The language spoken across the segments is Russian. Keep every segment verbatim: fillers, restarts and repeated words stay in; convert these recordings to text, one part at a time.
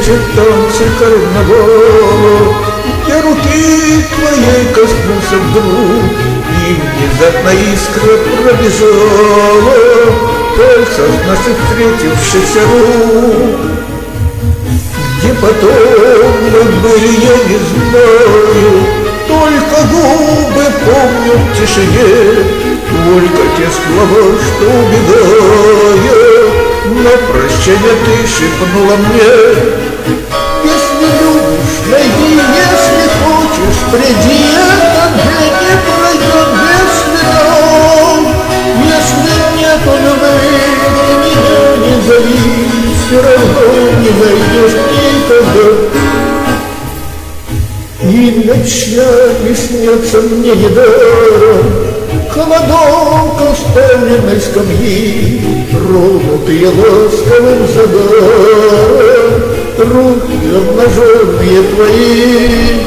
встретит танцы карнавала. Я руки твоей коснулся вдруг, и внезапно искра пробежала пальцев наших встретившихся рук. Где потом мы были, я не знаю, только губы помню в тишине, только те слова, что убегая, на прощание ты шепнула мне. Если любишь, найди, если хочешь, приди, этот день не пройдет без следов. Если нету любви, меня не зови, все равно не найдешь никогда. И ночами снятся мне недаром холодок оставленной скамьи, тронутые ласковым загаром руки обнаженные твои.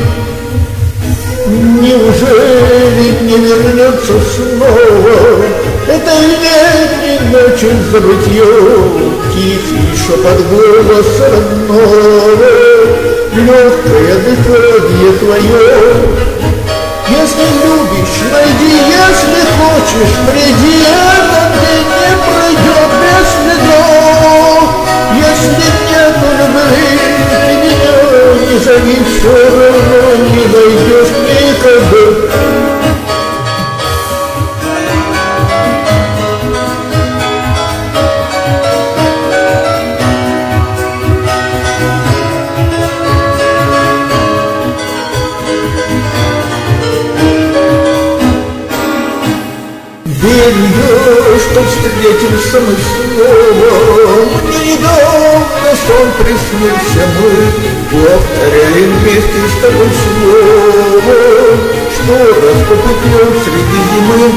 Неужели не вернется снова этой летней ночью забытье, тихий шепот голоса родного, легкое дыхание твое? Если любишь, найди, если хочешь, приди, этот день не пройдет без следов. Если нету любви, ты меня не зови, все равно не найдешь никогда. Верю, что встретимся мы снова. Мне недавно сон приснился, мы повторяем вместе с тобой слово, что распопутнет среди зимы.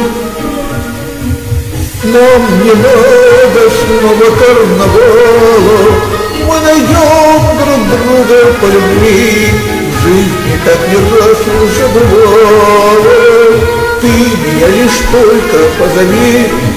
Нам не надо снова карнавала, мы найдем друг друга по любви. В жизни так не раз уже бывало. Ты меня лишь только позови.